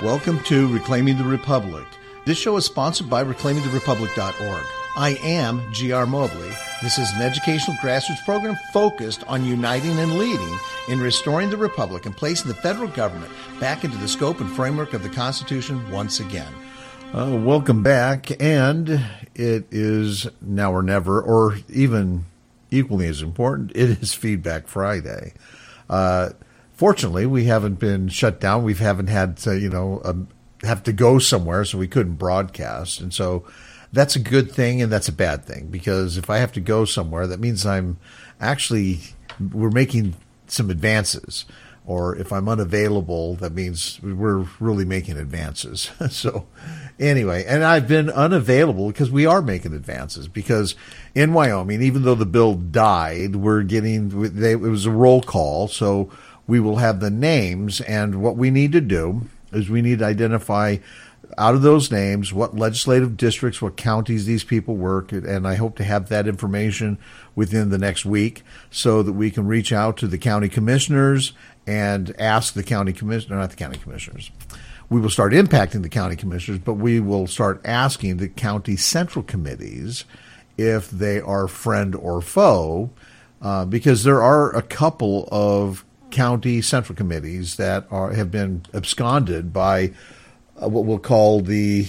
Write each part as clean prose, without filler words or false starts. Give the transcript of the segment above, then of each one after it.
Welcome to Reclaiming the Republic. This show is sponsored by reclaimingtherepublic.org. I am G.R. Mobley. This is an educational grassroots program focused on uniting and leading in restoring the Republic and placing the federal government back into the scope and framework of the Constitution once again. Welcome back, and it is now or never, or even equally as important, it is Feedback Friday. Fortunately, we haven't been shut down. We haven't had to, have to go somewhere, so we couldn't broadcast. And so that's a good thing and that's a bad thing, because if I have to go somewhere, that means we're making some advances. Or if I'm unavailable, that means we're really making advances. So anyway, and I've been unavailable because we are making advances, because in Wyoming, even though the bill died, it was a roll call. So we will have the names, and what we need to do is we need to identify out of those names what legislative districts, what counties these people work, and I hope to have that information within the next week so that we can reach out to the county commissioners and ask the county commissioner, not the county commissioners. We will start impacting the county commissioners, but we will start asking the county central committees if they are friend or foe, because there are a couple of county central committees that have been absconded by what we'll call in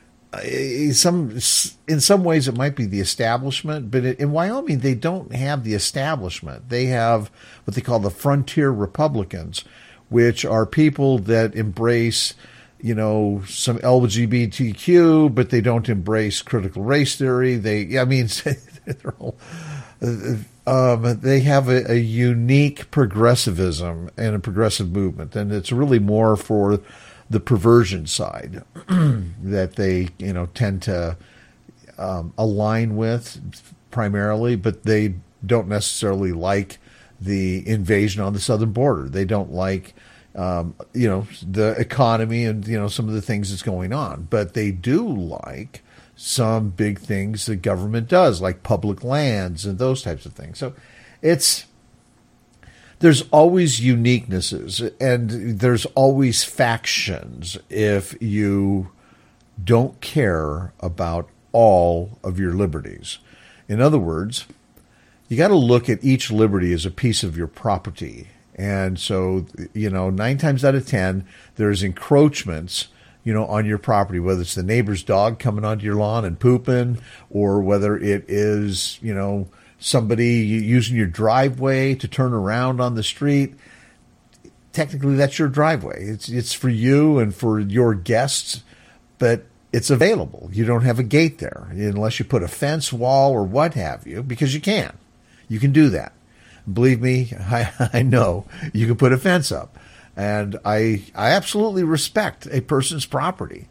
some ways it might be the establishment, but in Wyoming they don't have the establishment. They have what they call the Frontier Republicans, which are people that embrace some LGBTQ, but they don't embrace critical race theory. They're all, they have a unique progressivism and a progressive movement, and it's really more for the perversion side that they tend to align with primarily, but they don't necessarily like the invasion on the southern border. They don't like the economy and some of the things that's going on, but they do like some big things the government does, like public lands and those types of things. So there's always uniquenesses, and there's always factions if you don't care about all of your liberties. In other words, you got to look at each liberty as a piece of your property. And so, 9 times out of 10, there's encroachments on your property, whether it's the neighbor's dog coming onto your lawn and pooping, or whether it is, somebody using your driveway to turn around on the street. Technically, that's your driveway. It's for you and for your guests, but it's available. You don't have a gate there unless you put a fence, wall, or what have you, because you can. You can do that. Believe me, I know you can put a fence up. And I absolutely respect a person's property.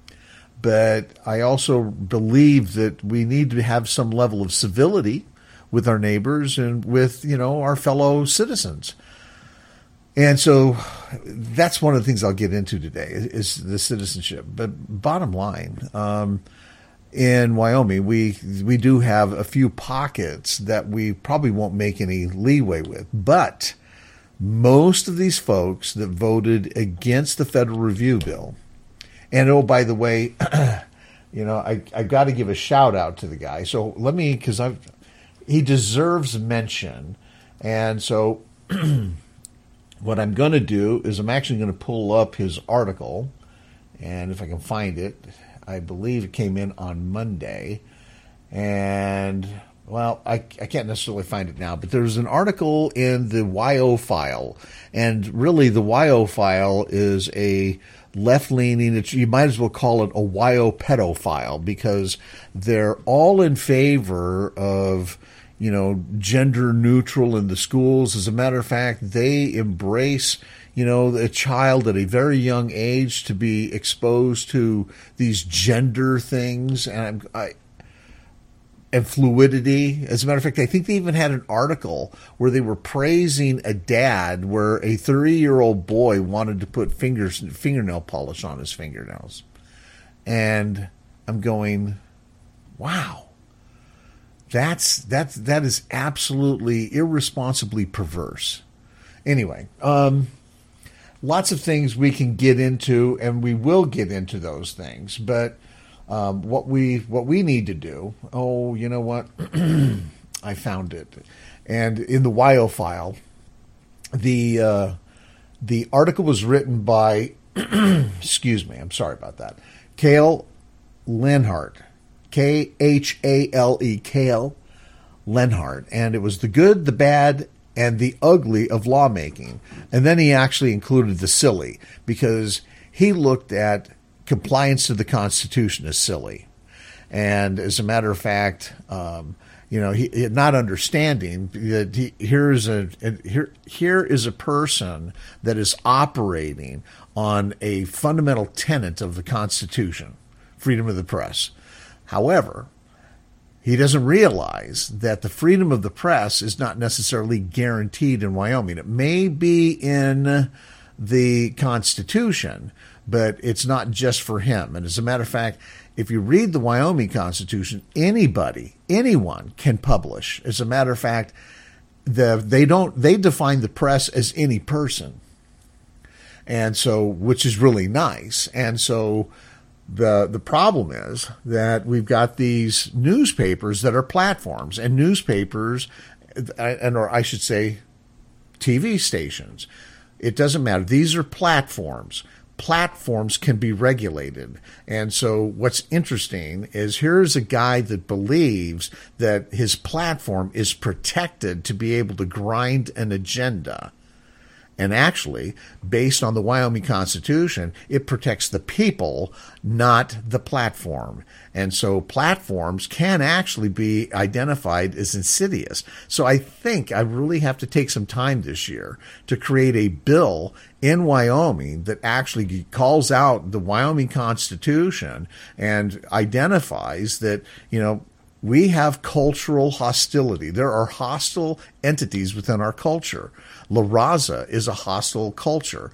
But I also believe that we need to have some level of civility with our neighbors and with, our fellow citizens. And so that's one of the things I'll get into today is the citizenship. But bottom line, in Wyoming, we do have a few pockets that we probably won't make any leeway with. But most of these folks that voted against the federal review bill, and by the way, I got to give a shout out to the guy. So because he deserves mention. And so what I'm going to do is I'm actually going to pull up his article, and if I can find it, I believe it came in on Monday, and well, I can't necessarily find it now, but there's an article in the YO File, and really the YO File is a left-leaning, you might as well call it a YO pedophile, because they're all in favor of, gender neutral in the schools. As a matter of fact, they embrace, a child at a very young age to be exposed to these gender things, and fluidity. As a matter of fact, I think they even had an article where they were praising a dad where a 3-year-old boy wanted to put fingernail polish on his fingernails. And I'm going, wow, that is absolutely irresponsibly perverse. Anyway, lots of things we can get into, and we will get into those things. But what we need to do, oh, you know what? I found it. And in the WYO file, the article was written by, excuse me, I'm sorry about that, Cale Lenhart, Khale, Cale Lenhart. And it was the good, the bad, and the ugly of lawmaking. And then he actually included the silly, because he looked at compliance to the Constitution as silly. And as a matter of fact, he not understanding that here is a person that is operating on a fundamental tenet of the Constitution, freedom of the press. However, he doesn't realize that the freedom of the press is not necessarily guaranteed in Wyoming. It may be in the Constitution, but it's not just for him. And as a matter of fact, if you read the Wyoming Constitution, anyone can publish. As a matter of fact, they define the press as any person. And so, which is really nice. And so the problem is that we've got these newspapers that are platforms, and newspapers, or I should say TV stations. It doesn't matter. These are platforms. Platforms can be regulated. And so what's interesting is here's a guy that believes that his platform is protected to be able to grind an agenda. And actually, based on the Wyoming Constitution, it protects the people, not the platform. And so platforms can actually be identified as insidious. So I think I really have to take some time this year to create a bill in Wyoming that actually calls out the Wyoming Constitution and identifies that, we have cultural hostility. There are hostile entities within our culture. La Raza is a hostile culture.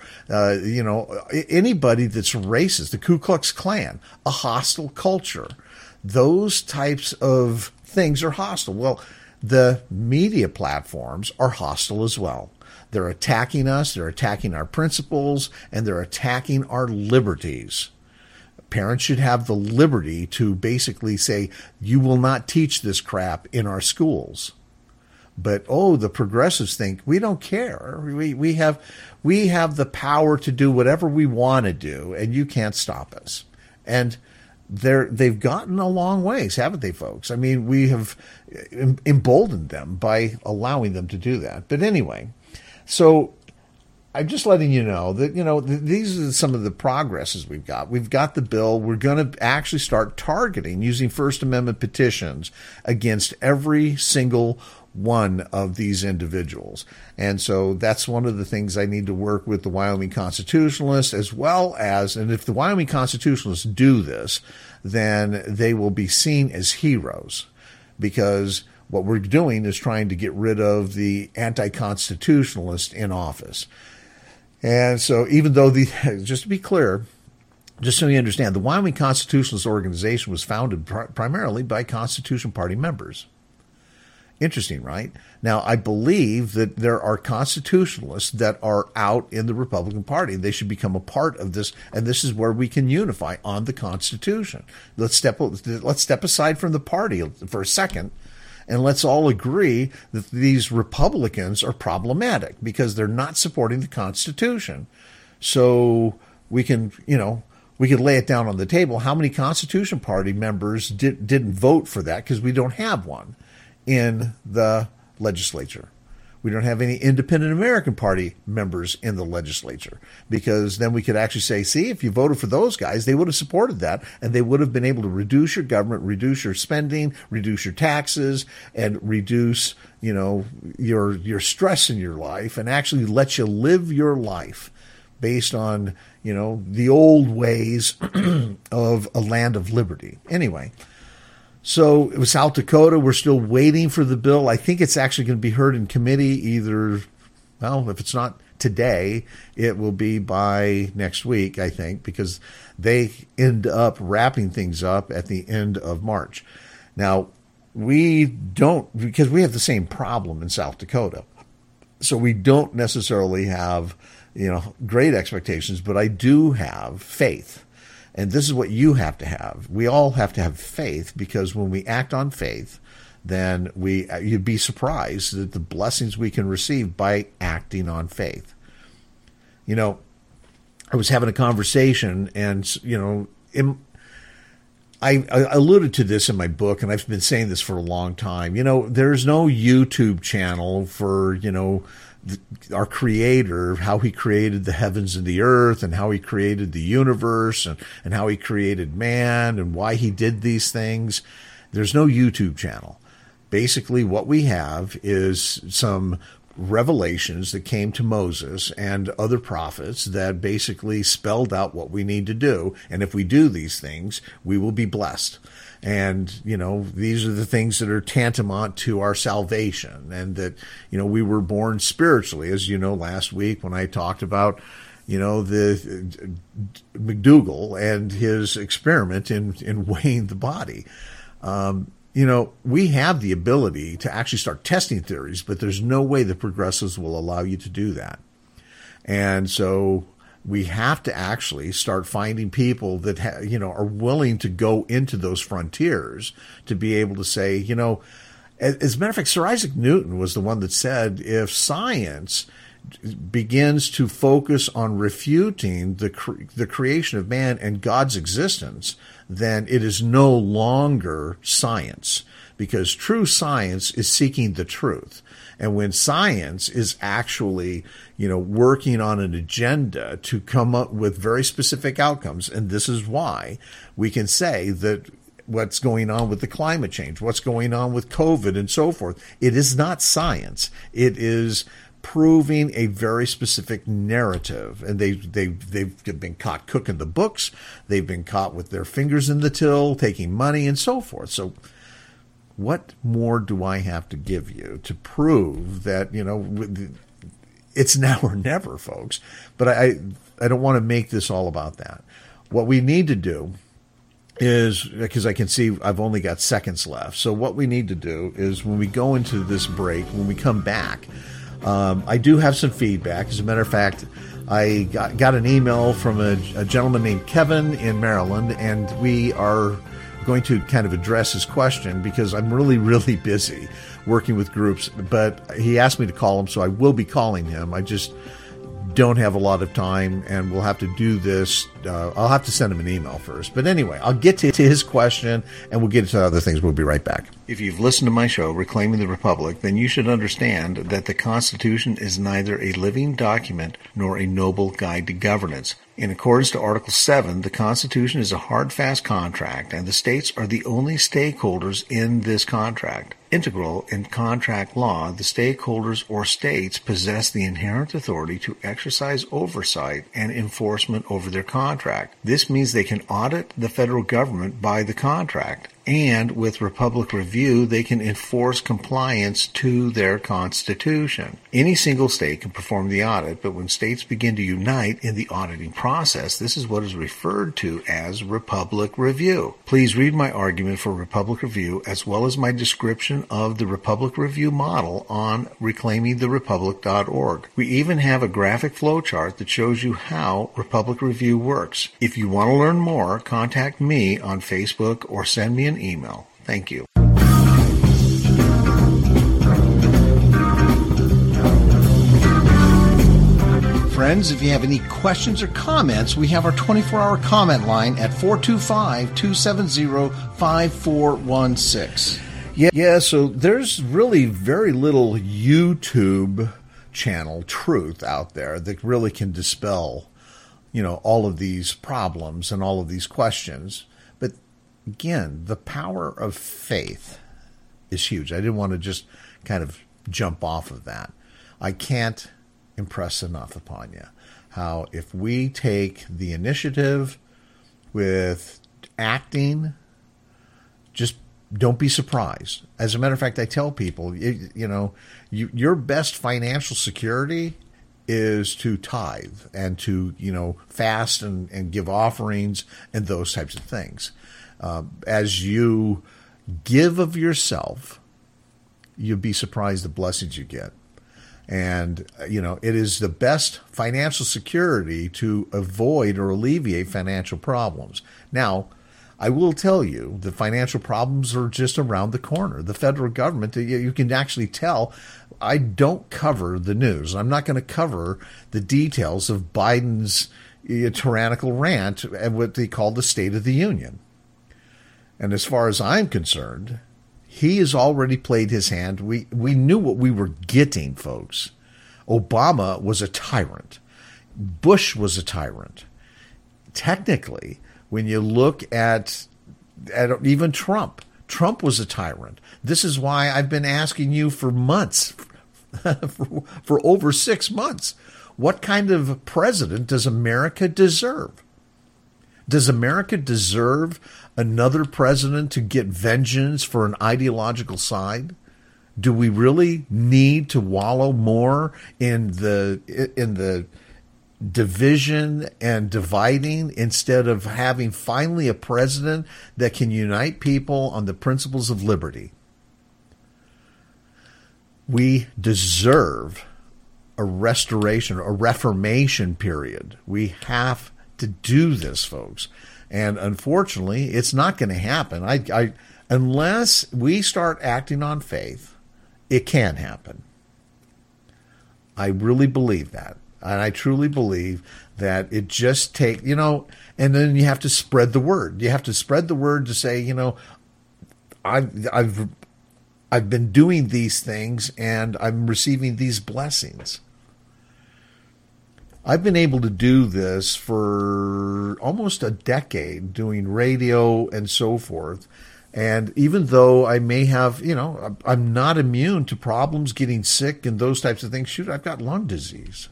Anybody that's racist, the Ku Klux Klan, a hostile culture. Those types of things are hostile. Well, the media platforms are hostile as well. They're attacking us, they're attacking our principles, and they're attacking our liberties. Parents should have the liberty to basically say, you will not teach this crap in our schools. But, the progressives think we don't care. We have the power to do whatever we want to do, and you can't stop us. And they've gotten a long ways, haven't they, folks? I mean, we have emboldened them by allowing them to do that. But anyway, so I'm just letting you know that, these are some of the progresses we've got. We've got the bill. We're going to actually start targeting using First Amendment petitions against every single one of these individuals. And so that's one of the things I need to work with the Wyoming Constitutionalists, as well as, and if the Wyoming Constitutionalists do this, then they will be seen as heroes, because what we're doing is trying to get rid of the anti-constitutionalist in office. And so even though just to be clear, just so you understand, the Wyoming Constitutionalist Organization was founded primarily by Constitution Party members. Interesting, right? Now, I believe that there are constitutionalists that are out in the Republican Party. They should become a part of this, and this is where we can unify on the Constitution. Let's step aside from the party for a second, and let's all agree that these Republicans are problematic because they're not supporting the Constitution. So we can, we could lay it down on the table. How many Constitution Party members didn't vote for that because we don't have one in the legislature? We don't have any Independent American Party members in the legislature, because then we could actually say, see, if you voted for those guys, they would have supported that, and they would have been able to reduce your government, reduce your spending, reduce your taxes, and reduce, your stress in your life, and actually let you live your life based on, the old ways of a land of liberty. Anyway. So it was South Dakota. We're still waiting for the bill. I think it's actually going to be heard in committee if it's not today, it will be by next week, I think, because they end up wrapping things up at the end of March. Now, because we have the same problem in South Dakota. So we don't necessarily have great expectations, but I do have faith. And this is what you have to have. We all have to have faith, because when we act on faith, then you'd be surprised at the blessings we can receive by acting on faith. I was having a conversation, and I alluded to this in my book, and I've been saying this for a long time. There's no YouTube channel for, our Creator, how He created the heavens and the earth, and how He created the universe, and how He created man, and why He did these things. There's no YouTube channel. Basically, what we have is some revelations that came to Moses and other prophets that basically spelled out what we need to do. And if we do these things, we will be blessed. And, these are the things that are tantamount to our salvation, and that, we were born spiritually, as last week when I talked about, the McDougall and his experiment in weighing the body. We have the ability to actually start testing theories, but there's no way the progressives will allow you to do that. And so we have to actually start finding people that, are willing to go into those frontiers to be able to say, as a matter of fact, Sir Isaac Newton was the one that said, if science begins to focus on refuting the creation of man and God's existence, then it is no longer science, because true science is seeking the truth. And when science is actually, working on an agenda to come up with very specific outcomes, and this is why we can say that what's going on with the climate change, what's going on with COVID and so forth, it is not science. It is proving a very specific narrative. And they've been caught cooking the books. They've been caught with their fingers in the till, taking money and so forth. So what more do I have to give you to prove that, it's now or never, folks? But I don't want to make this all about that. What we need to do is, because I can see I've only got seconds left. So what we need to do is, when we go into this break, when we come back, I do have some feedback. As a matter of fact, I got an email from a gentleman named Kevin in Maryland, and we are going to kind of address his question, because I'm really, really busy working with groups. But he asked me to call him, so I will be calling him. I just don't have a lot of time, and we'll have to do this. I'll have to send him an email first. But anyway, I'll get to his question, and we'll get into other things. We'll be right back. If you've listened to my show, Reclaiming the Republic, then you should understand that the Constitution is neither a living document nor a noble guide to governance. In accordance to Article 7, the Constitution is a hard, fast contract, and the states are the only stakeholders in this contract. Integral in contract law, the stakeholders or states possess the inherent authority to exercise oversight and enforcement over their contract. This means they can audit the federal government by the contract. And with Republic Review, they can enforce compliance to their Constitution. Any single state can perform the audit, but when states begin to unite in the auditing process, this is what is referred to as Republic Review. Please read my argument for Republic Review, as well as my description of the Republic Review model on reclaimingtherepublic.org. We even have a graphic flowchart that shows you how Republic Review works. If you want to learn more, contact me on Facebook or send me an email. Thank you. Friends, if you have any questions or comments, we have our 24-hour comment line at 425-270-5416. Yeah, so there's really very little YouTube channel truth out there that really can dispel, all of these problems and all of these questions. But again, the power of faith is huge. I didn't want to just kind of jump off of that. I can't impress enough upon you how if we take the initiative with acting, just don't be surprised. As a matter of fact, I tell people, your best financial security is to tithe and to, fast and give offerings and those types of things. As you give of yourself, you'll be surprised the blessings you get. And, it is the best financial security to avoid or alleviate financial problems. Now, I will tell you the financial problems are just around the corner. The federal government, you can actually tell. I don't cover the news. I'm not going to cover the details of Biden's tyrannical rant and what they call the State of the Union. And as far as I'm concerned, he has already played his hand. We knew what we were getting, folks. Obama was a tyrant. Bush was a tyrant. Technically, when you look at even Trump was a tyrant. This is why I've been asking you for months, for over 6 months, what kind of president does America deserve? Does America deserve another president to get vengeance for an ideological side? Do we really need to wallow more in the division and dividing instead of having finally a president that can unite people on the principles of liberty? We deserve a restoration, a reformation period. We have to do this, folks. And unfortunately, it's not going to happen. Unless we start acting on faith, it can't happen. I really believe that. And I truly believe that it just takes, and then you have to spread the word. You have to spread the word to say, I've been doing these things and I'm receiving these blessings. I've been able to do this for almost a decade, doing radio and so forth. And even though I may have, I'm not immune to problems, getting sick and those types of things. Shoot, I've got lung disease.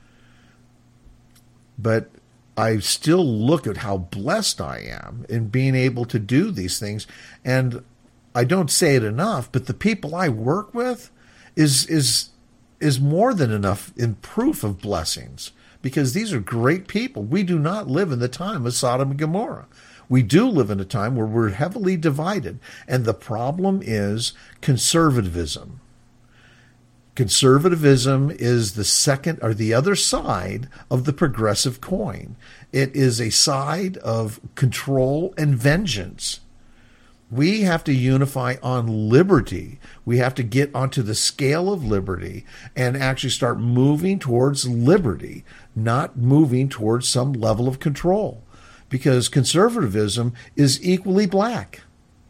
But I still look at how blessed I am in being able to do these things. And I don't say it enough, but the people I work with is more than enough in proof of blessings, because these are great people. We do not live in the time of Sodom and Gomorrah. We do live in a time where we're heavily divided. And the problem is conservatism. Conservatism is the second or the other side of the progressive coin. It is a side of control and vengeance. We have to unify on liberty. We have to get onto the scale of liberty and actually start moving towards liberty, not moving towards some level of control, because conservatism is equally black.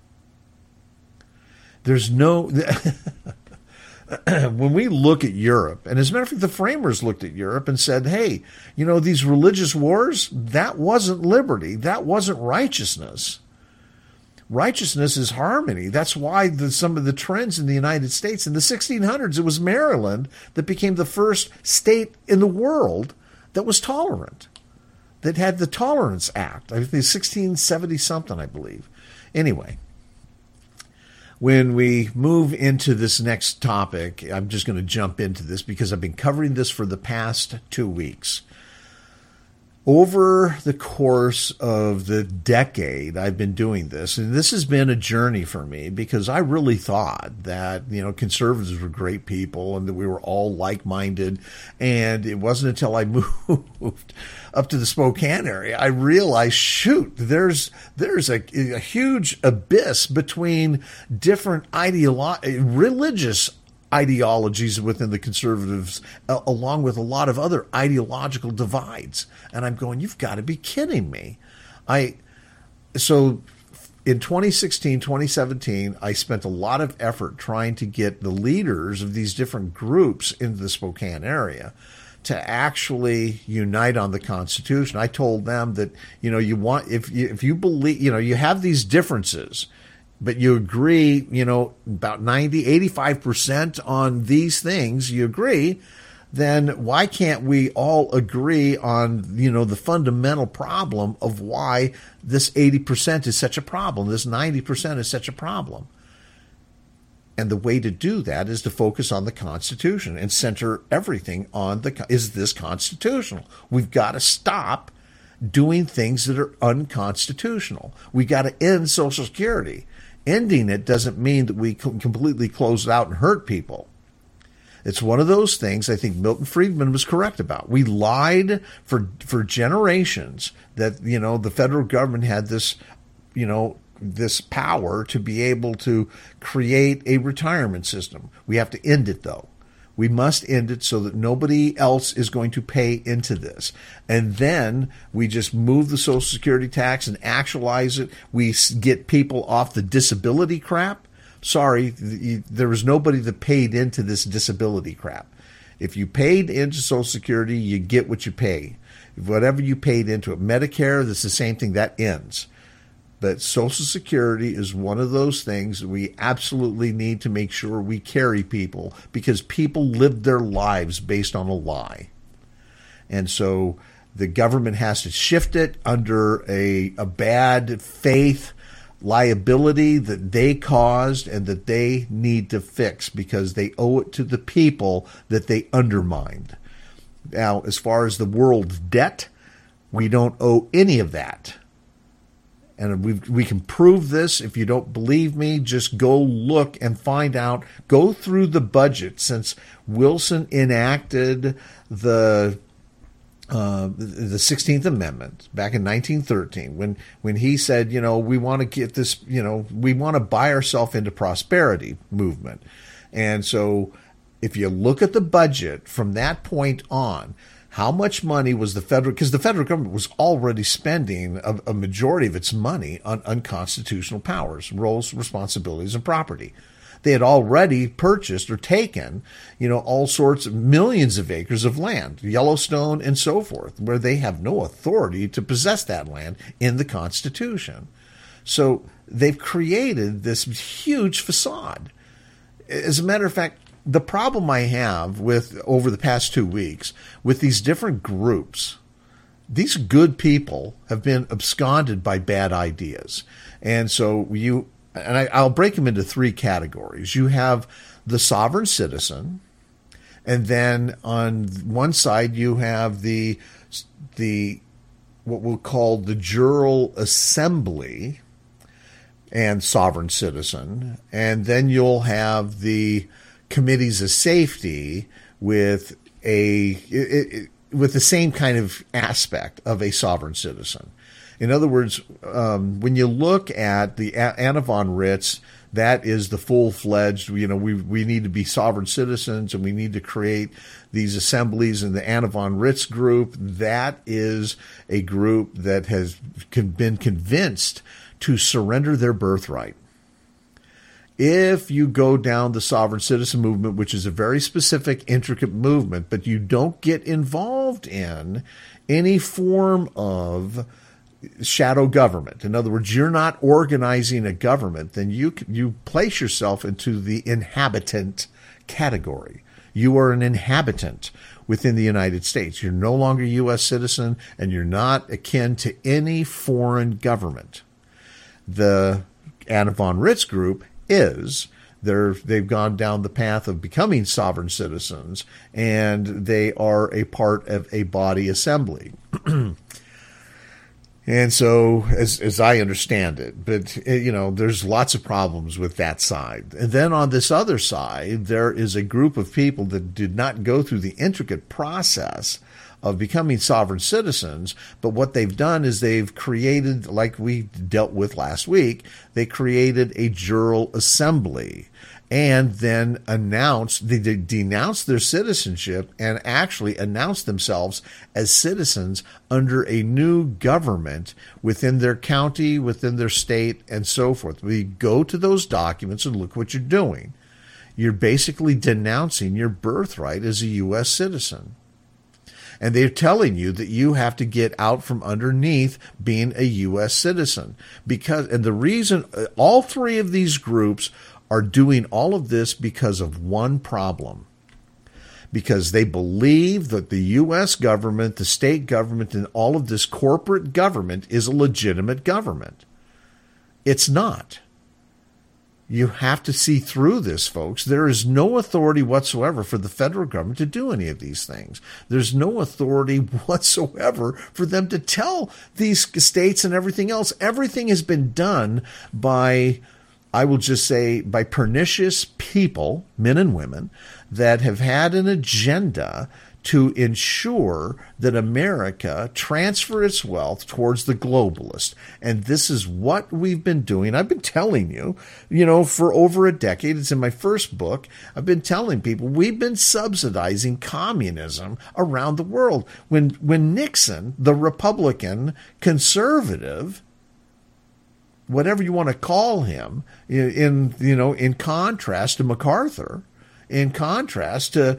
There's no... When we look at Europe, and as a matter of fact, the framers looked at Europe and said, hey, these religious wars, that wasn't liberty. That wasn't righteousness. Righteousness is harmony. That's why some of the trends in the United States in the 1600s, it was Maryland that became the first state in the world that was tolerant, that had the Tolerance Act. I think 1670 something, I believe. Anyway. When we move into this next topic, I'm just going to jump into this because I've been covering this for the past 2 weeks. Over the course of the decade I've been doing this, and this has been a journey for me because I really thought that, conservatives were great people and that we were all like-minded. And it wasn't until I moved up to the Spokane area, I realized, shoot, there's a huge abyss between different religious ideologies within the conservatives, along with a lot of other ideological divides. And I'm going, you've got to be kidding me. So in 2016, 2017, I spent a lot of effort trying to get the leaders of these different groups in the Spokane area to actually unite on the Constitution. I told them that, if you believe, you have these differences, but you agree, about 85% on these things, you agree, then why can't we all agree on, the fundamental problem of why this 80% is such a problem, this 90% is such a problem? And the way to do that is to focus on the Constitution and center everything on is this constitutional? We've got to stop doing things that are unconstitutional. We got to end Social Security. Ending it doesn't mean that we completely close it out and hurt people. It's one of those things I think Milton Friedman was correct about. We lied for generations that, the federal government had this, this power to be able to create a retirement system. We have to end it, though. We must end it so that nobody else is going to pay into this. And then we just move the Social Security tax and actualize it. We get people off the disability crap. Sorry, there was nobody that paid into this disability crap. If you paid into Social Security, you get what you pay. Whatever you paid into it. Medicare, that's the same thing. That ends. But Social Security is one of those things that we absolutely need to make sure we carry people, because people live their lives based on a lie. And so the government has to shift it under a bad faith liability that they caused and that they need to fix because they owe it to the people that they undermined. Now, as far as the world's debt, we don't owe any of that. And we can prove this. If you don't believe me, just go look and find out. Go through the budget since Wilson enacted the 16th Amendment back in 1913 when he said, we want to get this, we want to buy ourselves into prosperity movement. And so if you look at the budget from that point on, how much money was because the federal government was already spending a majority of its money on unconstitutional powers, roles, responsibilities, and property. They had already purchased or taken, all sorts of millions of acres of land, Yellowstone and so forth, where they have no authority to possess that land in the Constitution. So they've created this huge facade. As a matter of fact, the problem I have over the past 2 weeks with these different groups, these good people have been absconded by bad ideas. And so I'll break them into three categories. You have the sovereign citizen, and then on one side you have the what we'll call the General Assembly and sovereign citizen, and then you'll have the committees of safety with the same kind of aspect of a sovereign citizen. In other words, when you look at the Anna von Ritz, that is the full-fledged, we need to be sovereign citizens and we need to create these assemblies. And the Anna von Ritz group, that is a group that has been convinced to surrender their birthright. If you go down the sovereign citizen movement, which is a very specific, intricate movement, but you don't get involved in any form of shadow government. In other words, you're not organizing a government, then you place yourself into the inhabitant category. You are an inhabitant within the United States. You're no longer a U.S. citizen, and you're not akin to any foreign government. The Anna von Ritz group they've gone down the path of becoming sovereign citizens, and they are a part of a body assembly. And so, as I understand it, but there's lots of problems with that side. And then on this other side, there is a group of people that did not go through the intricate process of becoming sovereign citizens, but what they've done is they've created, like we dealt with last week, they created a General Assembly and then they denounced their citizenship and actually announced themselves as citizens under a new government within their county, within their state, and so forth. We go to those documents and look what you're doing. You're basically denouncing your birthright as a U.S. citizen. And they're telling you that you have to get out from underneath being a U.S. citizen. And the reason all three of these groups are doing all of this because of one problem. Because they believe that the U.S. government, the state government, and all of this corporate government is a legitimate government. It's not. You have to see through this, folks. There is no authority whatsoever for the federal government to do any of these things. There's no authority whatsoever for them to tell these states and everything else. Everything has been done by I will just say, by pernicious people, men and women, that have had an agenda to ensure that America transfer its wealth towards the globalists. And this is what we've been doing. I've been telling you, for over a decade. It's in my first book. I've been telling people we've been subsidizing communism around the world. When Nixon, the Republican conservative, whatever you want to call him, in contrast to MacArthur, in contrast to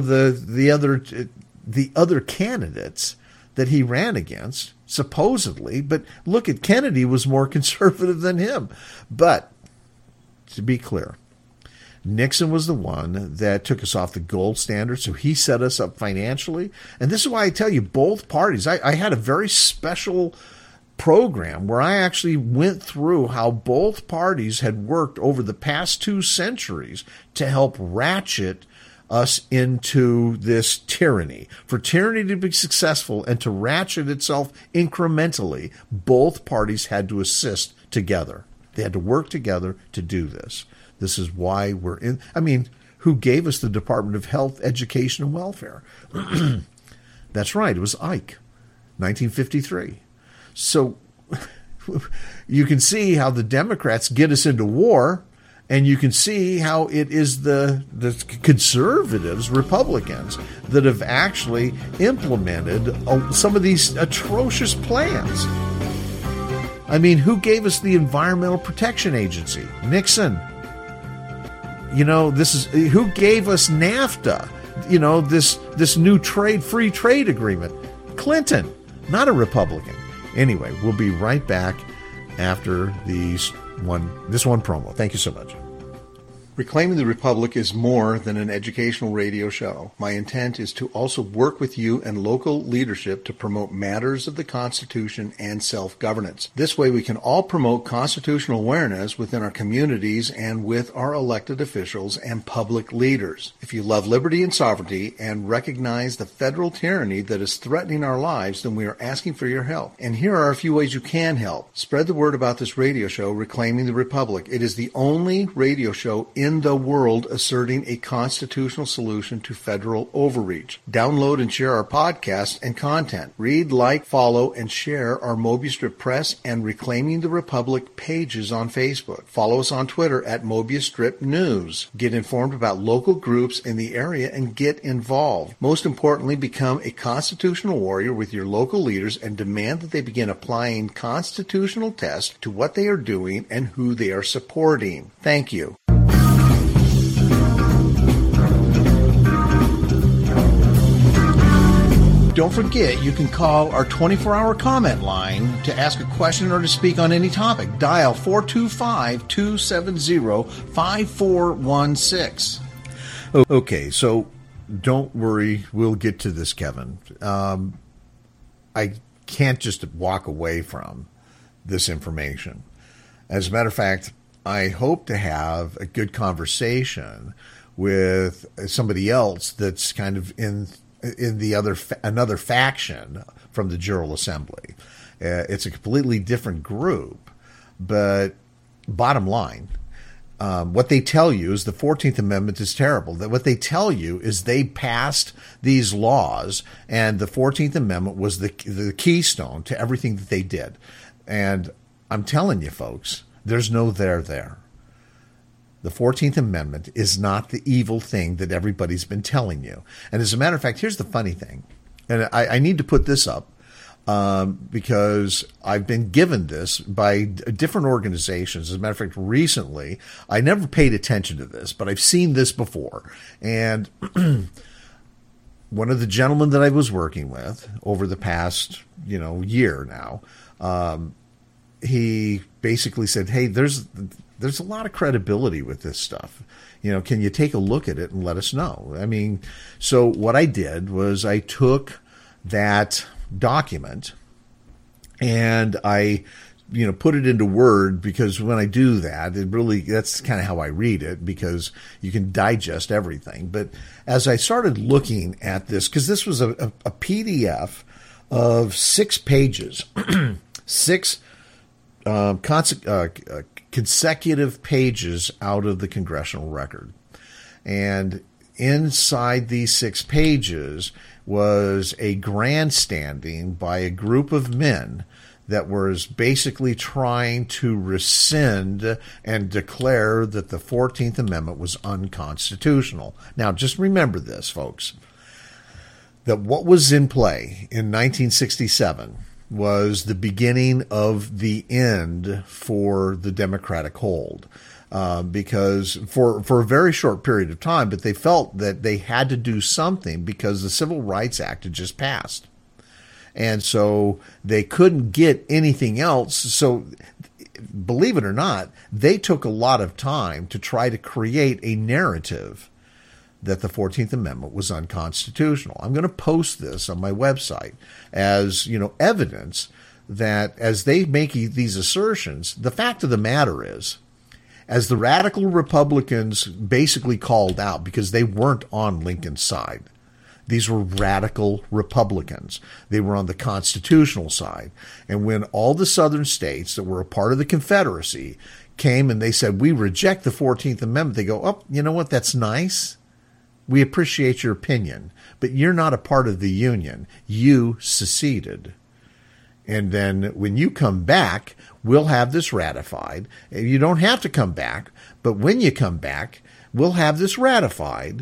the other candidates that he ran against, supposedly. But look at Kennedy was more conservative than him. But to be clear, Nixon was the one that took us off the gold standard, so he set us up financially. And this is why I tell you, both parties, I had a very special program where I actually went through how both parties had worked over the past 2 centuries to help ratchet us into this tyranny. For tyranny to be successful and to ratchet itself incrementally, both parties had to assist together. They had to work together to do this. This is why we're in. Who gave us the Department of Health, Education, and Welfare? That's right. It was Ike, 1953. So you can see how the Democrats get us into war, and you can see how it is the conservatives, Republicans, that have actually implemented some of these atrocious plans. Who gave us the Environmental Protection Agency? Nixon. Who gave us NAFTA? This new free trade agreement? Clinton, not a Republican. Anyway, we'll be right back after this one promo. Thank you so much. Reclaiming the Republic is more than an educational radio show. My intent is to also work with you and local leadership to promote matters of the Constitution and self-governance. This way we can all promote constitutional awareness within our communities and with our elected officials and public leaders. If you love liberty and sovereignty and recognize the federal tyranny that is threatening our lives, then we are asking for your help. And here are a few ways you can help. Spread the word about this radio show, Reclaiming the Republic. It is the only radio show in the world asserting a constitutional solution to federal overreach. Download and share our podcast and content. Read, like, follow, and share our Mobius Strip Press and Reclaiming the Republic pages on Facebook. Follow us on Twitter at Mobius Strip News. Get informed about local groups in the area and get involved. Most importantly, become a constitutional warrior with your local leaders and demand that they begin applying constitutional tests to what they are doing and who they are supporting. Thank you. Don't forget, you can call our 24-hour comment line to ask a question or to speak on any topic. Dial 425-270-5416. Okay, so don't worry. We'll get to this, Kevin. I can't just walk away from this information. As a matter of fact, I hope to have a good conversation with somebody else that's kind of in another faction from the General Assembly. It's a completely different group, but bottom line, what they tell you is the 14th Amendment is terrible. That what they tell you is they passed these laws, and the 14th Amendment was the keystone to everything that they did. And I'm telling you, folks, there's no there. The 14th Amendment is not the evil thing that everybody's been telling you. And as a matter of fact, here's the funny thing. And I need to put this up because I've been given this by different organizations. As a matter of fact, recently, I never paid attention to this, but I've seen this before. And one of the gentlemen that I was working with over the past, year now, he basically said, hey, there's a lot of credibility with this stuff. Can you take a look at it and let us know? So what I did was I took that document and I, put it into Word, because when I do that, that's kind of how I read it, because you can digest everything. But as I started looking at this, because this was a PDF of 6 pages, 6 consecutive pages out of the congressional record. And inside these 6 pages was a grandstanding by a group of men that was basically trying to rescind and declare that the 14th Amendment was unconstitutional. Now, just remember this, folks, that what was in play in 1967 was the beginning of the end for the Democratic hold. Because for a very short period of time, but they felt that they had to do something because the Civil Rights Act had just passed. And so they couldn't get anything else. So believe it or not, they took a lot of time to try to create a narrative that the 14th Amendment was unconstitutional. I'm going to post this on my website as, evidence that as they make these assertions, the fact of the matter is, as the radical Republicans basically called out, because they weren't on Lincoln's side. These were radical Republicans. They were on the constitutional side. And when all the southern states that were a part of the Confederacy came and they said, we reject the 14th Amendment, they go, oh, you know what? That's nice. We appreciate your opinion, but you're not a part of the Union. You seceded. And then when you come back, we'll have this ratified. You don't have to come back, but when you come back, we'll have this ratified,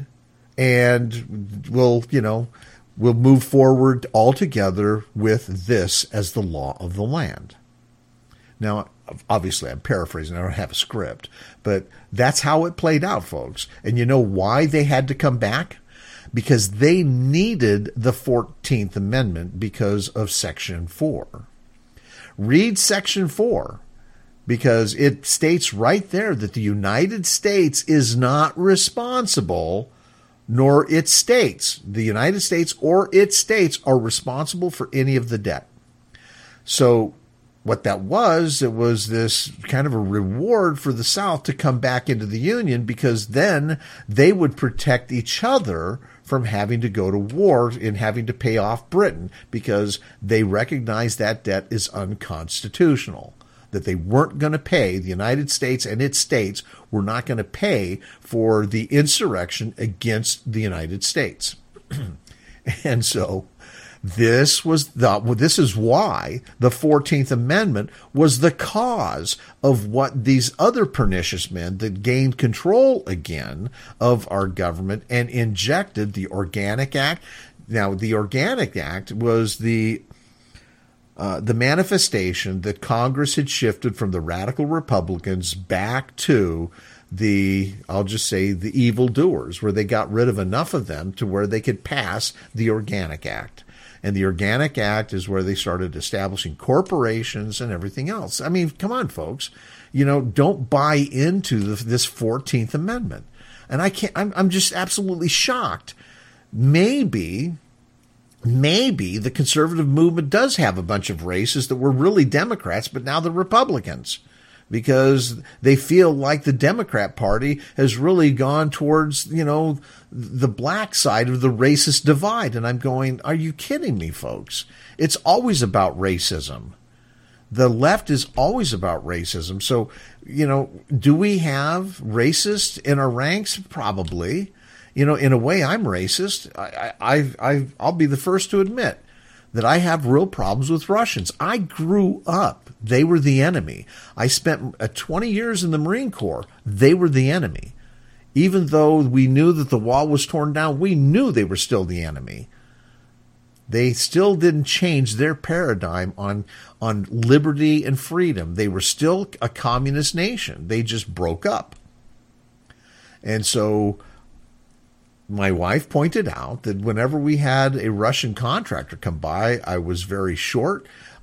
and we'll move forward all together with this as the law of the land. Now, obviously, I'm paraphrasing. I don't have a script, but that's how it played out, folks. And you know why they had to come back? Because they needed the 14th Amendment because of Section 4. Read Section 4, because it states right there that the United States is not responsible, nor its states. The United States or its states are responsible for any of the debt. So what that was, it was this kind of a reward for the South to come back into the Union, because then they would protect each other from having to go to war and having to pay off Britain, because they recognized that debt is unconstitutional, that they weren't going to pay, the United States and its states were not going to pay for the insurrection against the United States. And so this is why the 14th Amendment was the cause of what these other pernicious men that gained control again of our government and injected the Organic Act. Now, the Organic Act was the manifestation that Congress had shifted from the radical Republicans back to I'll just say the evildoers, where they got rid of enough of them to where they could pass the Organic Act. And the Organic Act is where they started establishing corporations and everything else. I mean, come on, folks. Don't buy into this 14th Amendment. And I'm just absolutely shocked. Maybe the conservative movement does have a bunch of racists that were really Democrats, but now they're Republicans, because they feel like the Democrat Party has really gone towards, the black side of the racist divide. And I'm going, are you kidding me, folks? It's always about racism. The left is always about racism. So, do we have racists in our ranks? Probably. In a way, I'm racist. I'll be the first to admit that I have real problems with Russians. I grew up. They were the enemy. I spent 20 years in the Marine Corps. They were the enemy. Even though we knew that the wall was torn down, we knew they were still the enemy. They still didn't change their paradigm on liberty and freedom. They were still a communist nation. They just broke up. And so my wife pointed out that whenever we had a Russian contractor come by, I was very short.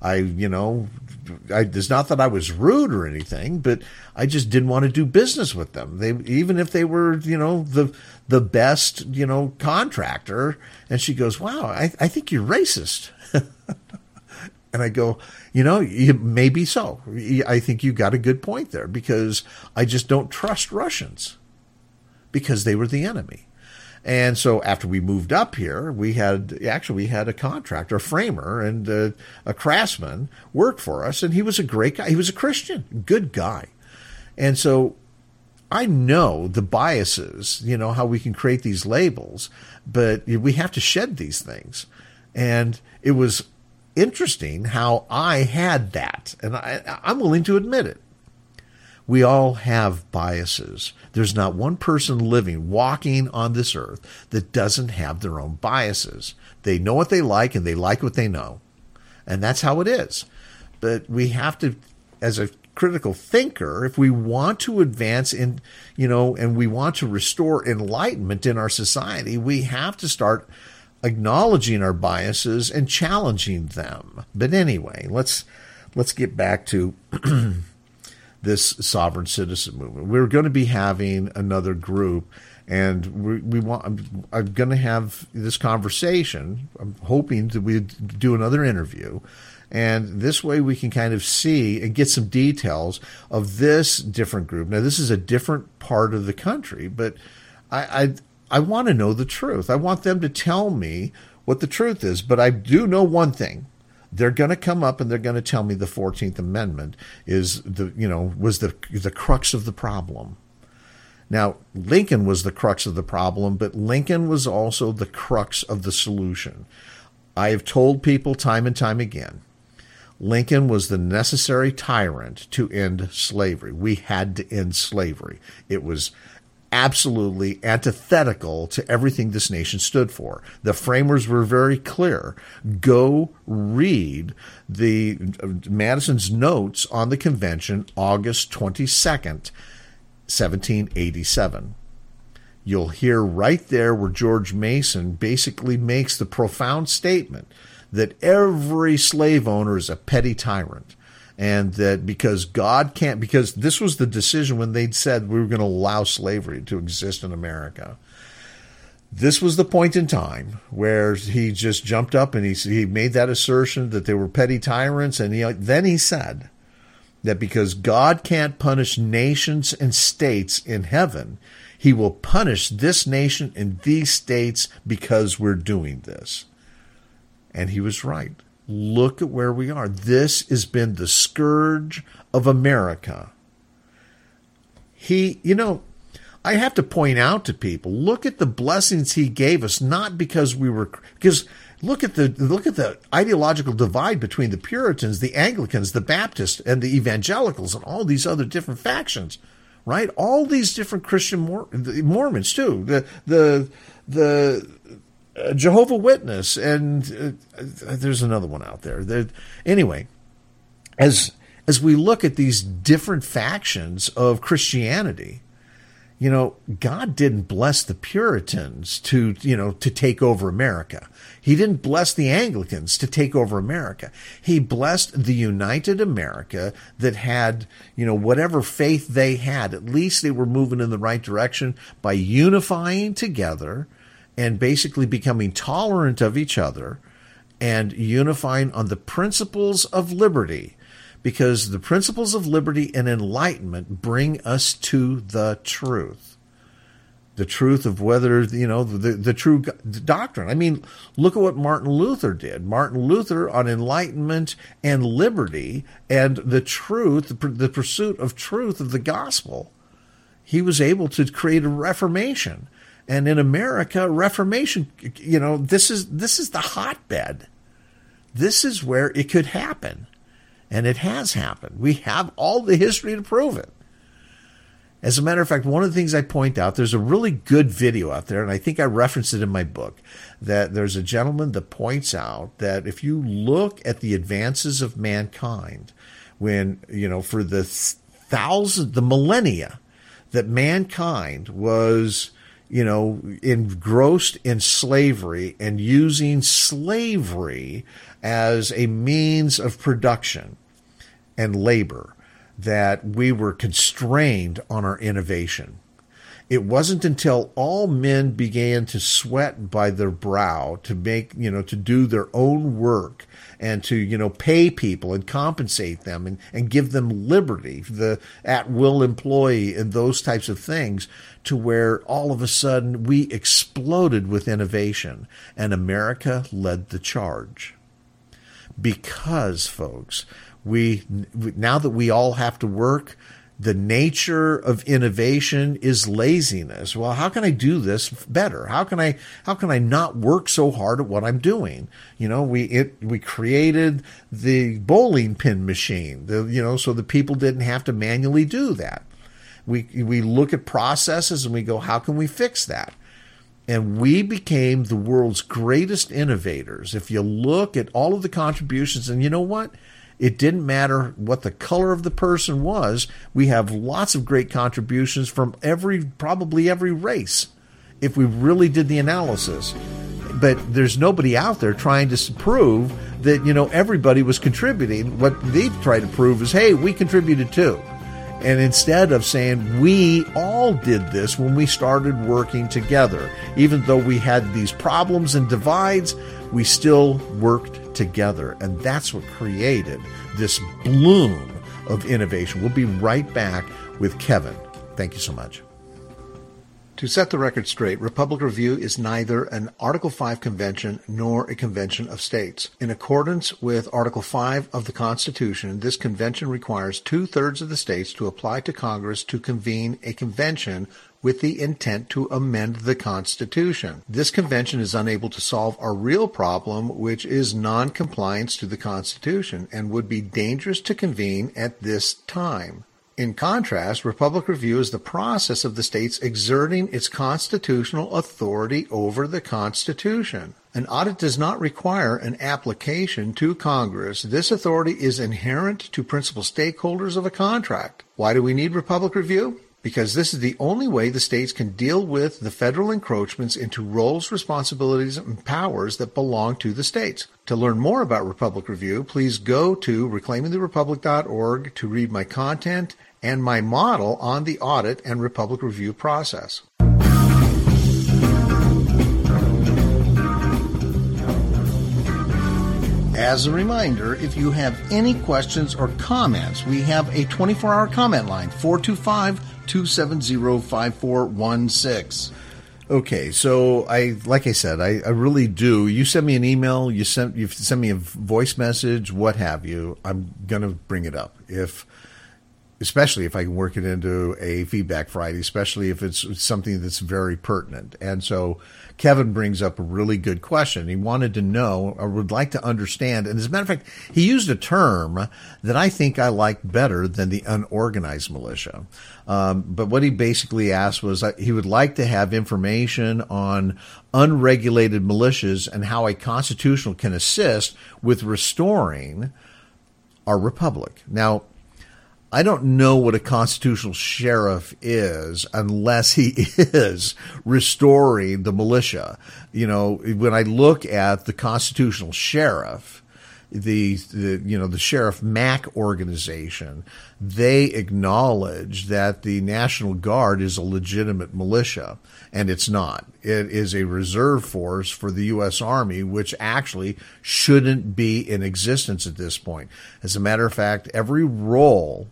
It's not that I was rude or anything, but I just didn't want to do business with them. Even if they were, the best, contractor. And she goes, wow, I think you're racist. And I go, maybe so. I think you got a good point there, because I just don't trust Russians, because they were the enemy. And so after we moved up here, we had a contractor, a framer, and a craftsman work for us. And he was a great guy. He was a Christian, good guy. And so I know the biases, how we can create these labels, but we have to shed these things. And it was interesting how I had that, and I'm willing to admit it. We all have biases. There's not one person living, walking on this earth that doesn't have their own biases. They know what they like and they like what they know. And that's how it is. But we have to, as a critical thinker, if we want to advance in, and we want to restore enlightenment in our society, we have to start acknowledging our biases and challenging them. But anyway, let's get back to this sovereign citizen movement. We're going to be having another group, and I'm going to have this conversation. I'm hoping that we do another interview, and this way we can kind of see and get some details of this different group. Now, this is a different part of the country, but I want to know the truth. I want them to tell me what the truth is. But I do know one thing. They're going to come up and they're going to tell me the 14th Amendment was the crux of the problem. Now, Lincoln was the crux of the problem, but Lincoln was also the crux of the solution. I have told people time and time again, Lincoln was the necessary tyrant to end slavery. We had to end slavery. It was absolutely antithetical to everything this nation stood for. The framers were very clear. Go read Madison's notes on the convention, August 22nd, 1787. You'll hear right there where George Mason basically makes the profound statement that every slave owner is a petty tyrant. And that because this was the decision when they'd said we were going to allow slavery to exist in America. This was the point in time where he just jumped up and he made that assertion that they were petty tyrants. And then he said that because God can't punish nations and states in heaven, he will punish this nation and these states because we're doing this. And he was right. Look at where we are. This has been the scourge of America. I have to point out to people, look at the blessings he gave us, not because look at the ideological divide between the Puritans, the Anglicans, the Baptists, and the Evangelicals, and all these other different factions, right? All these different Christian Mormons too, the Jehovah's Witness, and there's another one out there. Anyway, as we look at these different factions of Christianity, God didn't bless the Puritans to take over America. He didn't bless the Anglicans to take over America. He blessed the United America that had, whatever faith they had. At least they were moving in the right direction by unifying together and basically becoming tolerant of each other and unifying on the principles of liberty, because the principles of liberty and enlightenment bring us to the truth. The truth of whether, the true doctrine. I mean, look at what Martin Luther did. Martin Luther on enlightenment and liberty and the truth, the pursuit of truth of the gospel. He was able to create a reformation. And in America, Reformation, this is the hotbed. This is where it could happen. And it has happened. We have all the history to prove it. As a matter of fact, one of the things I point out, there's a really good video out there, and I think I referenced it in my book, that there's a gentleman that points out that if you look at the advances of mankind, when, for the millennia that mankind was engrossed in slavery and using slavery as a means of production and labor, that we were constrained on our innovation. It wasn't until all men began to sweat by their brow to make, to do their own work and to, pay people and compensate them and give them liberty, the at-will employee and those types of things, to where all of a sudden we exploded with innovation and America led the charge. Because, folks, now that we all have to work, The nature of innovation is laziness. Well, how can I do this better? How can I not work so hard at what I'm doing? We created the bowling pin machine, so the people didn't have to manually do that. We look at processes and we go, how can we fix that? And we became the world's greatest innovators. If you look at all of the contributions, and you know what? It didn't matter what the color of the person was. We have lots of great contributions from probably every race, if we really did the analysis. But there's nobody out there trying to prove that, everybody was contributing. What they try to prove is, hey, we contributed too. And instead of saying we all did this when we started working together, even though we had these problems and divides, we still worked together. And that's what created this bloom of innovation. We'll be right back with Kevin. Thank you so much. To set the record straight, Republic Review is neither an Article 5 convention nor a convention of states. In accordance with Article 5 of the Constitution, this convention requires 2/3 of the states to apply to Congress to convene a convention with the intent to amend the Constitution. This convention is unable to solve our real problem, which is non-compliance to the Constitution, and would be dangerous to convene at this time. In contrast, Republic Review is the process of the states exerting its constitutional authority over the Constitution. An audit does not require an application to Congress. This authority is inherent to principal stakeholders of a contract. Why do we need Republic Review? Because this is the only way the states can deal with the federal encroachments into roles, responsibilities, and powers that belong to the states. To learn more about Republic Review, please go to reclaimingtherepublic.org to read my content and my model on the audit and Republic Review process. As a reminder, if you have any questions or comments, we have a 24-hour comment line, 425-270-5416. Okay, so like I said, I really do. You send me an email, you send me a voice message, what have you. I'm gonna bring it up especially if I can work it into a Feedback Friday, especially if it's something that's very pertinent. And so Kevin brings up a really good question. He wanted to know, or would like to understand, and as a matter of fact, he used a term that I think I like better than the unorganized militia. But what he basically asked was he would like to have information on unregulated militias and how a constitutional can assist with restoring our republic. Now, I don't know what a constitutional sheriff is unless he is restoring the militia. When I look at the constitutional sheriff, the Sheriff Mack organization, they acknowledge that the National Guard is a legitimate militia, and it's not. It is a reserve force for the U.S. Army, which actually shouldn't be in existence at this point. As a matter of fact, every role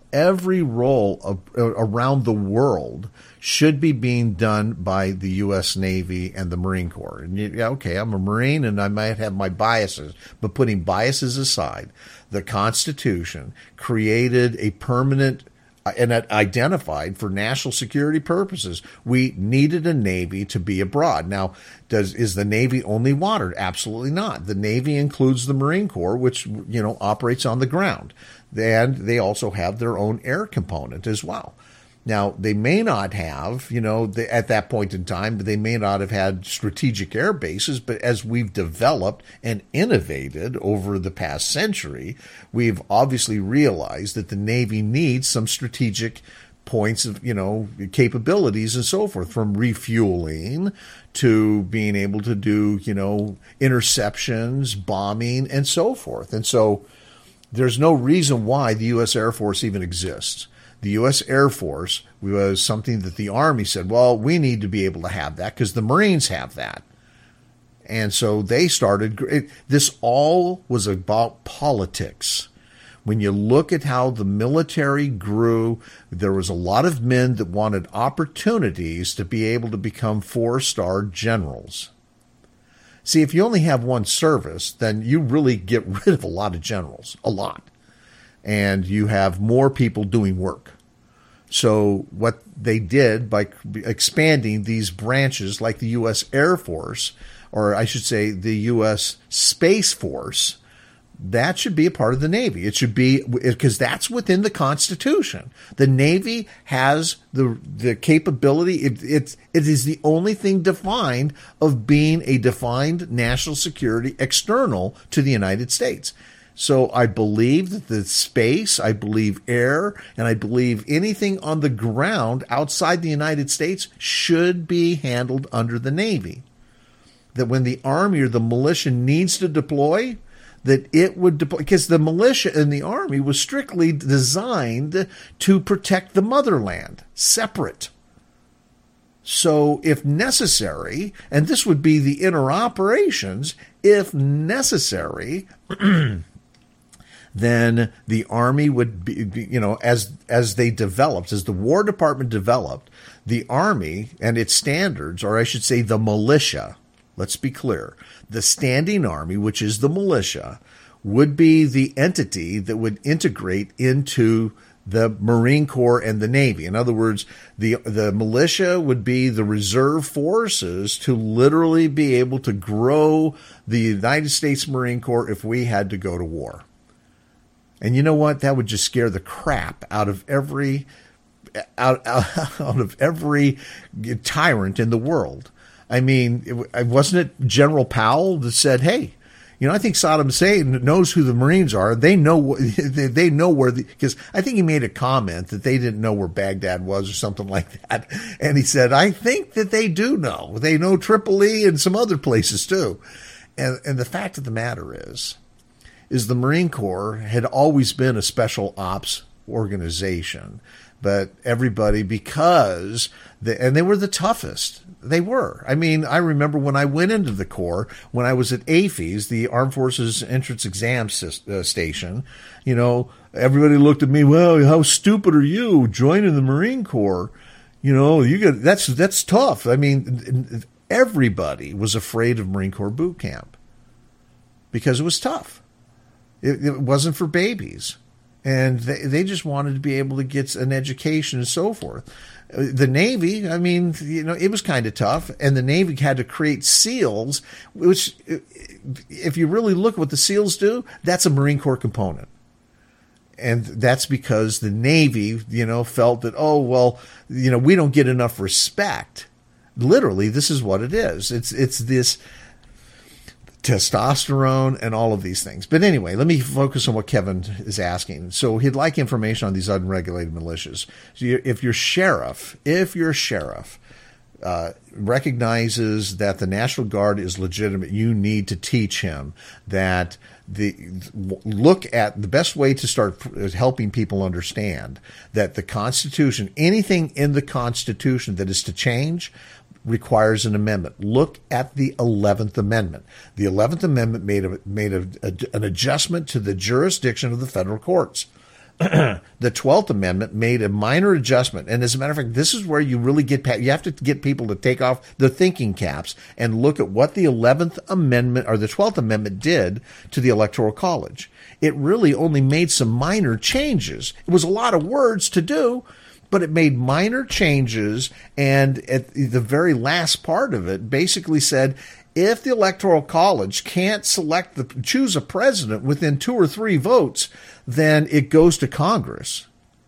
around the world should be being done by the U.S. Navy and the Marine Corps. And okay, I'm a Marine and I might have my biases, but putting biases aside, the Constitution created a permanent and identified for national security purposes. We needed a Navy to be abroad. Now, is the Navy only water? Absolutely not. The Navy includes the Marine Corps, which, operates on the ground. And they also have their own air component as well. Now, they may not have, at that point in time, they may not have had strategic air bases, but as we've developed and innovated over the past century, we've obviously realized that the Navy needs some strategic points of, capabilities and so forth, from refueling to being able to do, interceptions, bombing, and so forth. And so there's no reason why the U.S. Air Force even exists. The U.S. Air Force was something that the Army said, well, we need to be able to have that because the Marines have that. And so they started. This all was about politics. When you look at how the military grew, there was a lot of men that wanted opportunities to be able to become 4-star generals. See, if you only have one service, then you really get rid of a lot of generals, a lot. And you have more people doing work. So what they did by expanding these branches like the U.S. Air Force, or I should say the U.S. Space Force, that should be a part of the Navy. It should be, because that's within the Constitution. The Navy has the capability. It is the only thing defined of being a defined national security external to the United States. So I believe that the space, I believe air, and I believe anything on the ground outside the United States should be handled under the Navy. That when the Army or the militia needs to deploy, that it would deploy, because the militia and the Army was strictly designed to protect the motherland, separate. So if necessary, and this would be the interoperations, if necessary, then the Army would be, as they developed, as the War Department developed, the Army and its standards, or I should say the militia, let's be clear, the standing Army, which is the militia, would be the entity that would integrate into the Marine Corps and the Navy. In other words, the militia would be the reserve forces to literally be able to grow the United States Marine Corps if we had to go to war. And you know what? That would just scare the crap out of every tyrant in the world. I mean, wasn't it General Powell that said, "Hey, I think Saddam Hussein knows who the Marines are. They know where because I think he made a comment that they didn't know where Baghdad was or something like that. And he said, I think that they do know. They know Tripoli and some other places too. And the fact of the matter is the Marine Corps had always been a special ops organization. But everybody, and they were the toughest. They were. I mean, I remember when I went into the Corps, when I was at AFES, the Armed Forces Entrance Exam Station, everybody looked at me, well, how stupid are you joining the Marine Corps? That's tough. I mean, everybody was afraid of Marine Corps boot camp because it was tough. It wasn't for babies. And they just wanted to be able to get an education and so forth. The Navy, I mean, it was kind of tough. And the Navy had to create SEALs, which, if you really look at what the SEALs do, that's a Marine Corps component. And that's because the Navy, felt that, we don't get enough respect. Literally, this is what it is. It's this testosterone and all of these things. But anyway, let me focus on what Kevin is asking. So he'd like information on these unregulated militias. So if your sheriff recognizes that the National Guard is legitimate, you need to teach him that look at the best way to start helping people understand that the Constitution, anything in the Constitution that is to change, requires an amendment. Look at the 11th Amendment. The 11th Amendment made an adjustment to the jurisdiction of the federal courts. The 12th Amendment made a minor adjustment. And as a matter of fact, this is where you really you have to get people to take off the thinking caps and look at what the 11th Amendment or the 12th Amendment did to the Electoral College. It really only made some minor changes. It was a lot of words to do, but it made minor changes, and at the very last part of it basically said, if the Electoral College can't choose a president within 2 or 3 votes, then it goes to Congress.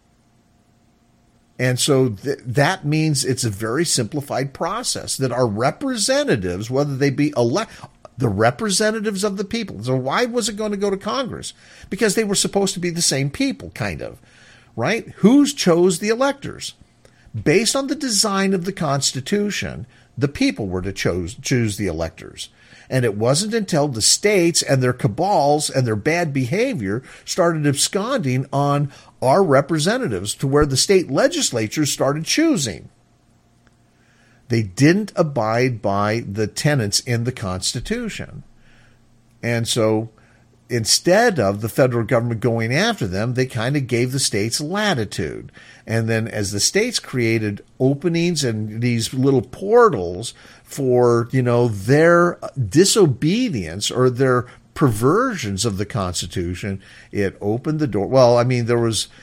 And so that means it's a very simplified process that our representatives, whether they be the representatives of the people. So why was it going to go to Congress? Because they were supposed to be the same people, kind of. Right? Who chose the electors? Based on the design of the Constitution, the people were to choose the electors. And it wasn't until the states and their cabals and their bad behavior started absconding on our representatives to where the state legislatures started choosing. They didn't abide by the tenets in the Constitution. And so instead of the federal government going after them, they kind of gave the states latitude. And then as the states created openings and these little portals for, their disobedience or their perversions of the Constitution, it opened the door. Well, I mean, there was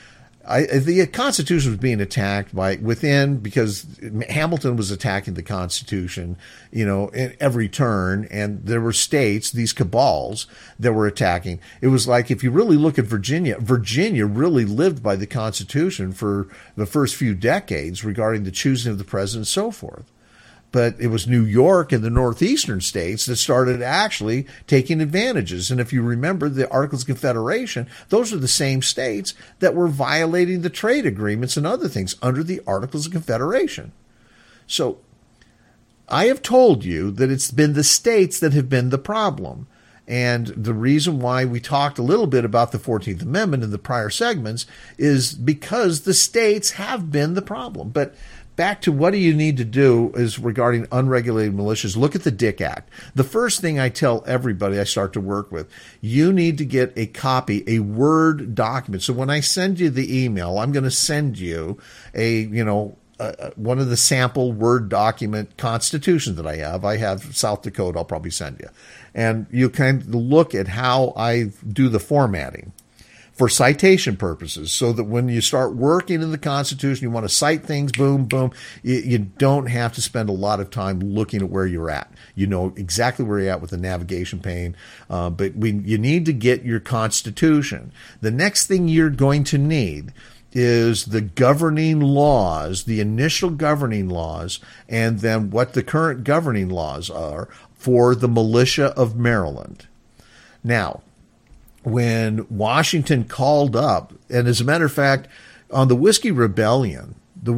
the Constitution was being attacked because Hamilton was attacking the Constitution, in every turn, and there were states, these cabals, that were attacking. It was like, if you really look at Virginia really lived by the Constitution for the first few decades regarding the choosing of the president and so forth. But it was New York and the northeastern states that started actually taking advantages. And if you remember the Articles of Confederation, those are the same states that were violating the trade agreements and other things under the Articles of Confederation. So I have told you that it's been the states that have been the problem. And the reason why we talked a little bit about the 14th Amendment in the prior segments is because the states have been the problem. But back to what do you need to do is regarding unregulated militias. Look at the Dick Act. The first thing I tell everybody I start to work with, you need to get a copy, a Word document. So when I send you the email, I'm going to send you one of the sample Word document constitutions that I have. I have South Dakota, I'll probably send you. And you can look at how I do the formatting for citation purposes, so that when you start working in the Constitution, you want to cite things, boom, boom, you don't have to spend a lot of time looking at where you're at. You know exactly where you're at with the navigation pane, but you need to get your Constitution. The next thing you're going to need is the governing laws, the initial governing laws, and then what the current governing laws are for the militia of Maryland. Now, when Washington called up, and as a matter of fact, on the Whiskey Rebellion,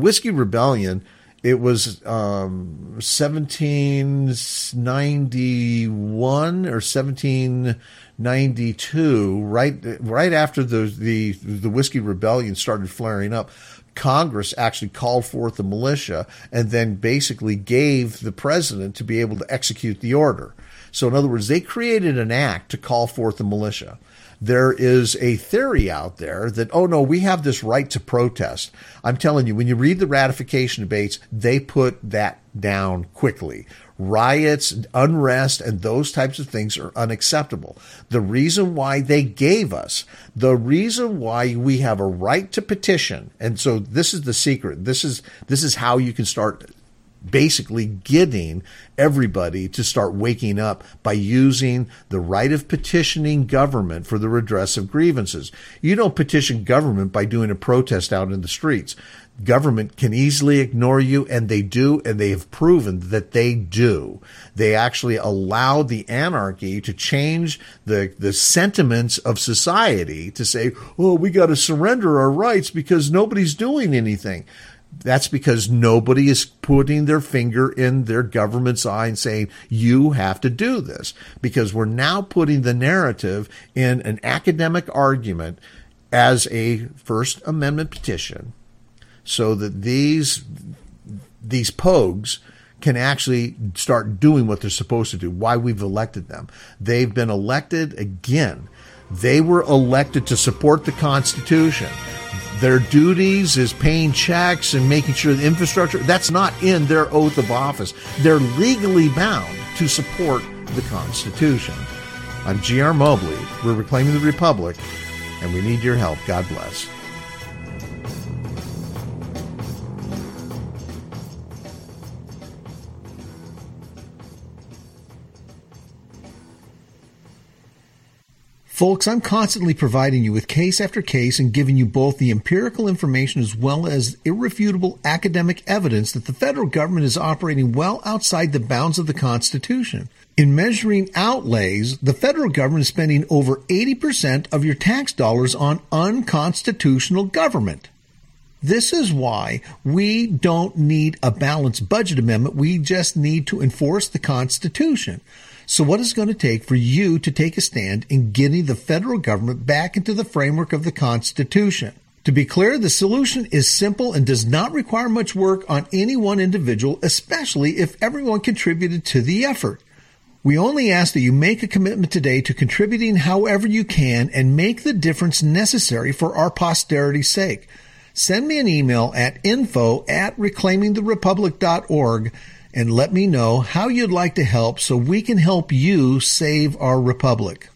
it was 1791 or 1792, right after the Whiskey Rebellion started flaring up. Congress actually called forth the militia and then basically gave the president to be able to execute the order. So in other words, they created an act to call forth the militia. There is a theory out there that, oh no, we have this right to protest. I'm telling you, when you read the ratification debates, they put that down quickly. Riots, unrest, and those types of things are unacceptable. The reason why they gave us, the reason why we have a right to petition, and so this is the secret. This is how you can start basically getting everybody to start waking up by using the right of petitioning government for the redress of grievances. You don't petition government by doing a protest out in the streets. Government can easily ignore you, and they do, and they have proven that they do. They actually allow the anarchy to change the sentiments of society to say, oh, we got to surrender our rights because nobody's doing anything. That's because nobody is putting their finger in their government's eye and saying, you have to do this. Because we're now putting the narrative in an academic argument as a First Amendment petition so that these pogues can actually start doing what they're supposed to do, why we've elected them. They've been elected again. They were elected to support the Constitution. Their duties is paying checks and making sure the infrastructure, that's not in their oath of office. They're legally bound to support the Constitution. I'm G.R. Mobley. We're reclaiming the Republic, and we need your help. God bless. Folks, I'm constantly providing you with case after case and giving you both the empirical information as well as irrefutable academic evidence that the federal government is operating well outside the bounds of the Constitution. In measuring outlays, the federal government is spending over 80% of your tax dollars on unconstitutional government. This is why we don't need a balanced budget amendment. We just need to enforce the Constitution. So what is it going to take for you to take a stand in getting the federal government back into the framework of the Constitution? To be clear, the solution is simple and does not require much work on any one individual, especially if everyone contributed to the effort. We only ask that you make a commitment today to contributing however you can and make the difference necessary for our posterity's sake. Send me an email at info@reclaimingtherepublic.org and let me know how you'd like to help so we can help you save our republic.